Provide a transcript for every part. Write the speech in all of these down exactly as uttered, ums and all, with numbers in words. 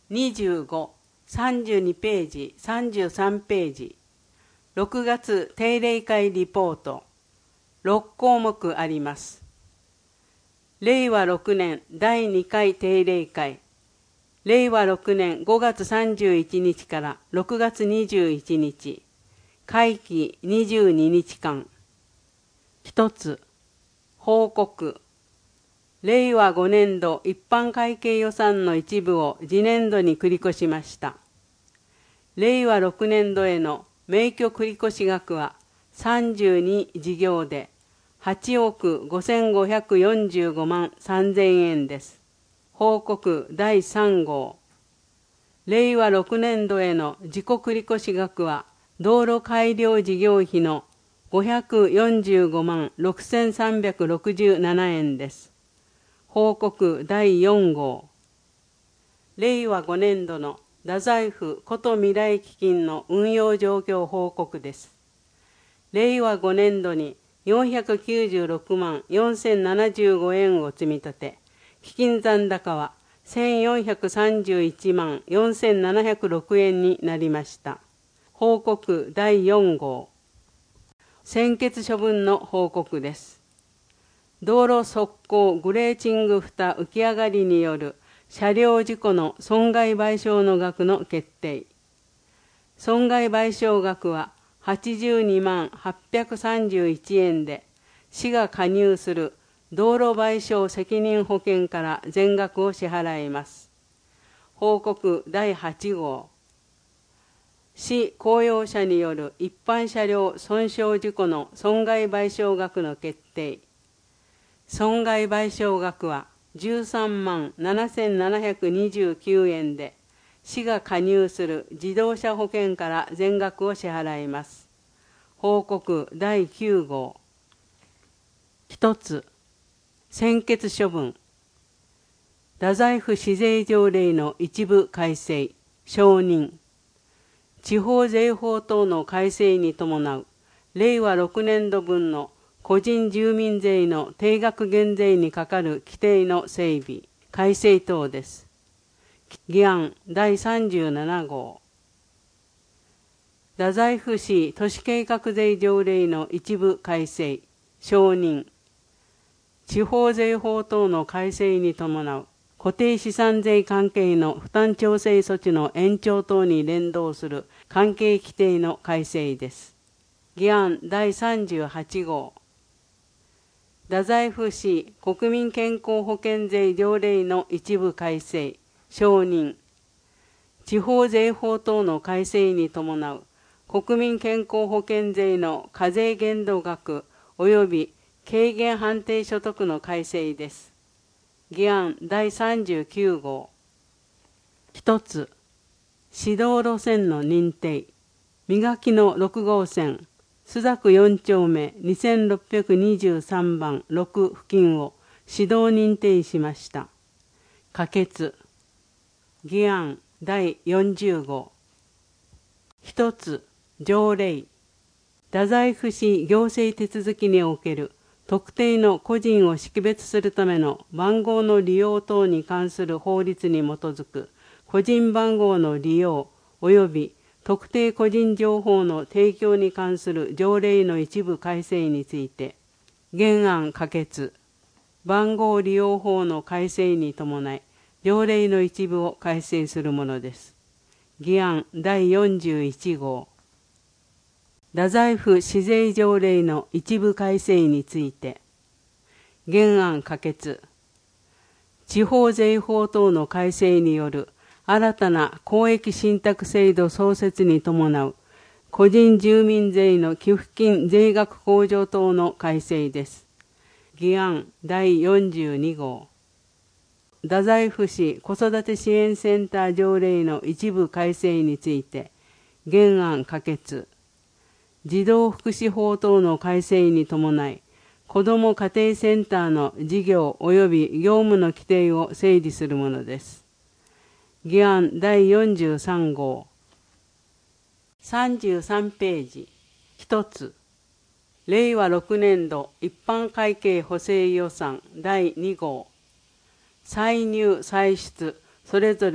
にじゅうご、さんじゅうにページ、さんじゅうさんページ、ろくがつ定例会リポート、ろくこうもくあります。れいわろくねんだいにかい定例会、れいわろくねんごがつさんじゅういちにちからろくがつにじゅういちにち、会期にじゅうににちかん。一つ、報告。れいわごねんど一般会計予算の一部を次年度に繰り越しました。れいわろくねんどへの名挙繰越額はさんじゅうにじぎょうではちおくごせんごひゃくよんじゅうごまんさんぜんえんです。報告だいさんごう。れいわろくねんどへの自己繰越額は道路改良事業費のごひゃくよんじゅうごまんろくせんさんびゃくろくじゅうななえんです。報告だいよんごう。れいわごねんどの太宰府こと未来基金の運用状況報告です。れいわごねんどによんひゃくきゅうじゅうろくまんよんせんななじゅうごえんを積み立て、基金残高はせんよんひゃくさんじゅういちまんよんせんななひゃくろくえんになりました。報告だいよんごう。専決処分の報告です。道路側溝グレーチング蓋浮き上がりによる車両事故の損害賠償の額の決定。損害賠償額ははちじゅうにまんはっぴゃくさんじゅういちえんで、市が加入する道路賠償責任保険から全額を支払います。報告だいはちごう。市公用車による一般車両損傷事故の損害賠償額の決定。損害賠償額はじゅうさんまんななせんななひゃくにじゅうきゅうえんで、市が加入する自動車保険から全額を支払います。報告だいきゅうごう。一つ、専決処分。太宰府市税条例の一部改正、承認。地方税法等の改正に伴うれいわろくねんどぶんの個人住民税の定額減税にかかる規定の整備、改正等です。議案だいさんじゅうななごう。太宰府市都市計画税条例の一部改正、承認。地方税法等の改正に伴う固定資産税関係の負担調整措置の延長等に連動する関係規定の改正です。議案だいさんじゅうはちごう。太宰府市国民健康保険税条例の一部改正、承認。地方税法等の改正に伴う国民健康保険税の課税限度額及び軽減判定所得の改正です。議案だいさんじゅうきゅうごう。一つ、市道路線の認定。磨きのろくごうせん、朱雀よんちょうめにせんろっぴゃくにじゅうさんばんろく付近を市道認定しました。可決。議案だいよんじゅうごう。一つ、条例。太宰府市行政手続きにおける特定の個人を識別するための番号の利用等に関する法律に基づく個人番号の利用及び特定個人情報の提供に関する条例の一部改正について、原案可決。番号利用法の改正に伴い、条例の一部を改正するものです。議案だいよんじゅういちごう。太宰府市税条例の一部改正について、原案可決。地方税法等の改正による新たな公益信託制度創設に伴う個人住民税の寄付金税額控除等の改正です。議案だいよんじゅうにごう。太宰府市子育て支援センター条例の一部改正について、原案可決。児童福祉法等の改正に伴い、子ども家庭センターの事業及び業務の規定を整理するものです。議案だいよんじゅうさんごう。さんじゅうさんページ。一つ。れいわろくねんど一般会計補正予算だいにごう。歳入歳出それぞれ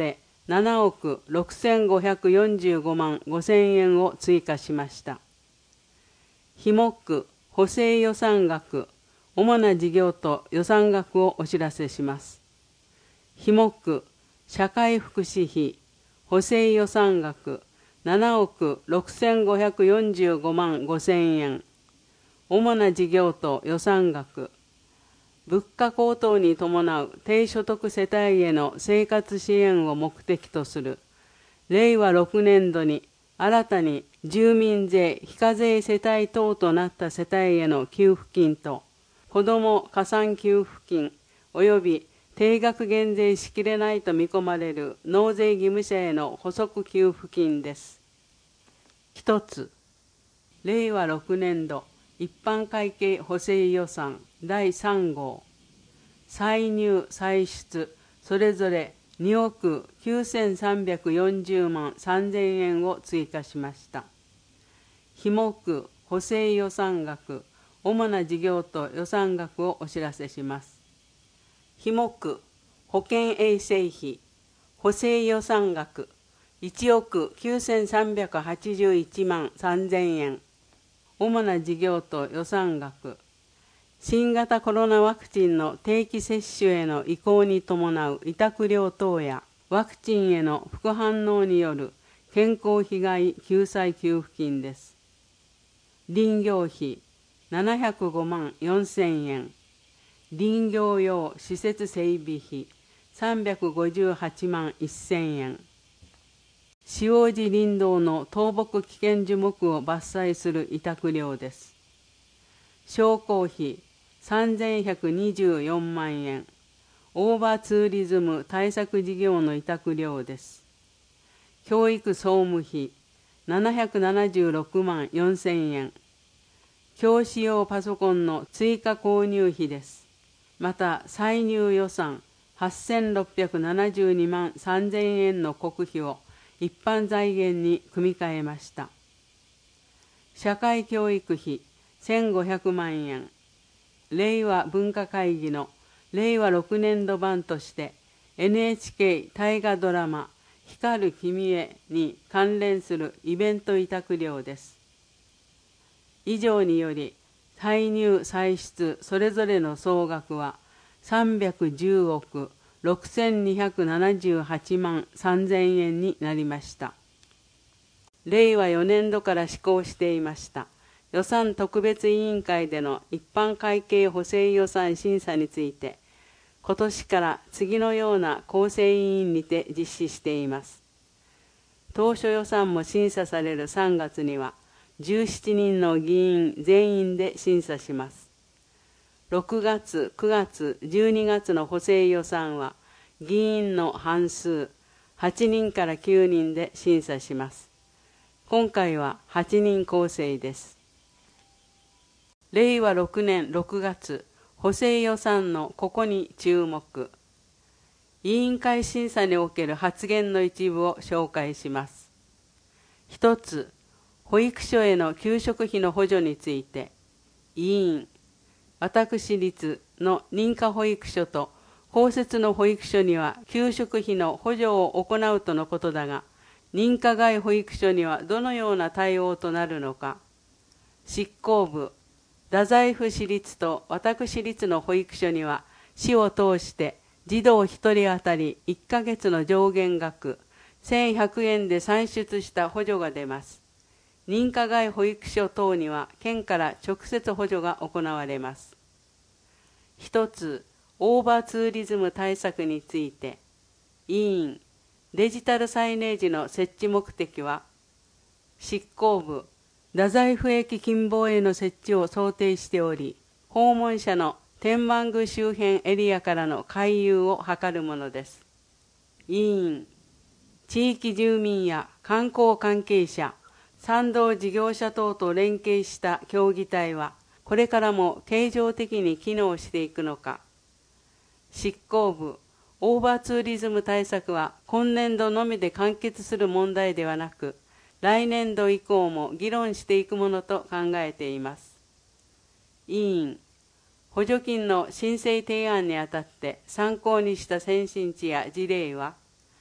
ななおくろくせんごひゃくよんじゅうごまんごせんえんを追加しました。費目補正予算額、主な事業と予算額をお知らせします。費目社会福祉費、補正予算額ななおくろくせんごひゃくよんじゅうごまんごせんえん、主な事業と予算額、物価高騰に伴う低所得世帯への生活支援を目的とするれいわろくねんどに新たに住民税非課税世帯等となった世帯への給付金と子ども加算給付金及び定額減税しきれないと見込まれる納税義務者への補足給付金です。一つ、れいわろくねんど一般会計補正予算だいさんごう、歳入歳出それぞれにおくきゅうせんさんびゃくよんじゅうまんさんぜんえんを追加しました。費目補正予算額、主な事業と予算額をお知らせします。費目保健衛生費、補正予算額いちおくきゅうせんさんびゃくはちじゅういちまんさんぜんえん、主な事業と予算額、新型コロナワクチンの定期接種への移行に伴う委託料等やワクチンへの副反応による健康被害救済給付金です。林業費ななひゃくごまんよんせんえん、林業用施設整備費さんびゃくごじゅうはちまんせんえん、塩路林道の倒木危険樹木を伐採する委託料です。商工費さんぜんひゃくにじゅうよんまんえん、オーバーツーリズム対策事業の委託料です。教育総務費ななひゃくななじゅうろくまんよんせんえん、教師用パソコンの追加購入費です。また歳入予算はっせんろっぴゃくななじゅうにまんさんぜんえんの国費を一般財源に組み替えました。社会教育費せんごひゃくまんえん、令和文化会議のれいわろくねんど版として エヌエイチケー 大河ドラマ光る君へに関連するイベント委託料です。以上により歳入歳出それぞれの総額はさんびゃくじゅうおくろくせんにひゃくななじゅうはちまんさんぜんえんになりました。れいわよねんどから施行していました予算特別委員会での一般会計補正予算審査について、今年から次のような構成委員にて実施しています。当初予算も審査されるさんがつには、じゅうななにんの議員全員で審査します。ろくがつ、くがつ、じゅうにがつの補正予算は、議員の半数、はちにんからきゅうにんで審査します。今回ははちにん構成です。れいわろくねんろくがつ補正予算のここに注目。委員会審査における発言の一部を紹介します。一つ、保育所への給食費の補助について、委員、私立の認可保育所と公設の保育所には給食費の補助を行うとのことだが、認可外保育所にはどのような対応となるのか。執行部、太宰府市立と私立の保育所には市を通して児童ひとり当たりいっかげつの上限額せんひゃくえんで算出した補助が出ます。認可外保育所等には県から直接補助が行われます。一つ、オーバーツーリズム対策について、委員、デジタルサイネージの設置目的は、執行部、太宰府駅近傍への設置を想定しており、訪問者の天満宮周辺エリアからの回遊を図るものです。委員、地域住民や観光関係者、賛同事業者等と連携した協議体は、これからも経常的に機能していくのか。執行部、オーバーツーリズム対策は今年度のみで完結する問題ではなく、来年度以降も議論していくものと考えています。委員、補助金の申請提案にあたって参考にした先進地や事例は、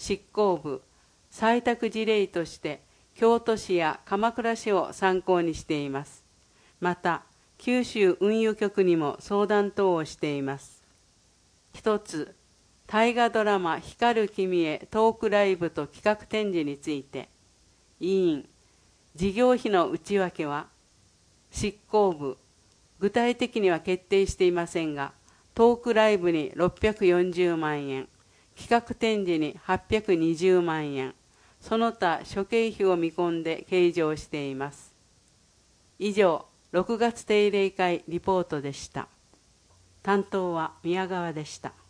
執行部、採択事例として京都市や鎌倉市を参考にしています。また、九州運輸局にも相談等をしています。一つ、大河ドラマ光る君へトークライブと企画展示について、委員、事業費の内訳は、執行部、具体的には決定していませんが、トークライブにろっぴゃくよんじゅうまんえん、企画展示にはっぴゃくにじゅうまんえん、その他諸経費を見込んで計上しています。以上、ろくがつ定例会リポートでした。担当は宮川でした。